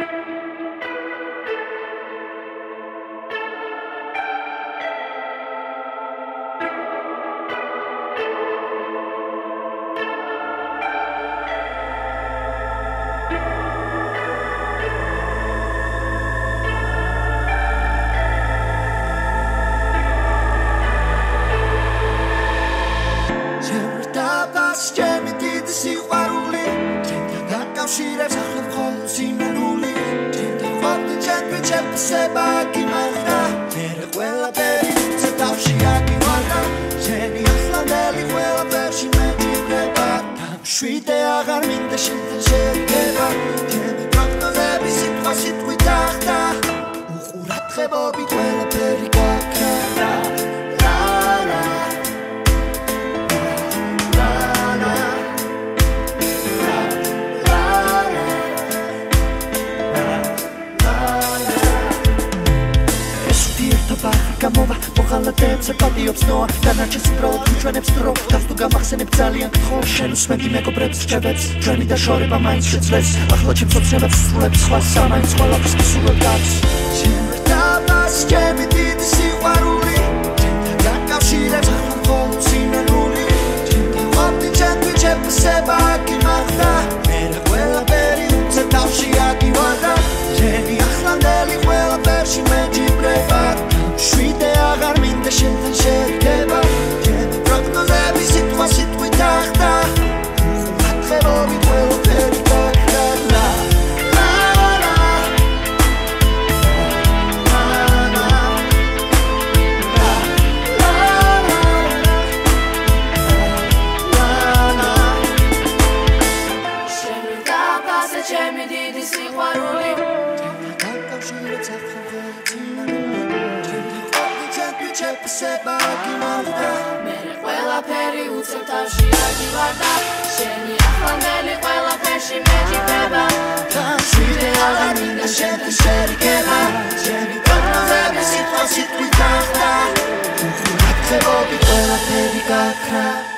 შვიდე აღარ მინდა შენთან შეგება ჩემი პროგნოზები სიტყვასით ვითახდა უყურადღებობით ყველაფერი გაქრა გამოვა მოხალატებს პატიობს ნოა დანარჩენს უბრალოდ უჩვენებს დრო თავს თუ გამახსენებ ძალიან გთხოვ შენ უსმენდი მეგობრებს რჩევებს ჩვენი დაშორება მაინც შეძლეს ახლა ჩემს ოცნებებს სრულებს სხვა სამაინც ყველაფერს გისურვებ დაც ჩემ რდაბას ჩემი დიდი სიყვარული ჩემთან დაკავშირებს მხოლოდ სიმრული ჩემთან ყოფნი ჩემთვის შეფასება გიმახდა მე რა ყველაფერი უცებ თავში აგივარდა ჩემი ახლანდელი ყველაფერში მეჯიბრება შვიდე აღარ მინდა შენთან შეგება ჩემი პროგნოზები სიტყვასით ვითახდა უყურადღებობით ყველაფერი გაქრა შენ დაბაზე ჩემი დიდი სიყვარული დაკავშირებს შეფასება გიმახდა მე ყველაფერი უცებ თავში აგივარდა შენი ახლანდელი ყველაფერში მეჯიბრება შვიდე აღარ მინდა შენთან შერიგება ჩემი პროგნოზები სიტყვასით ვითახდა უყურადღებობით ყველაფერი გაქრა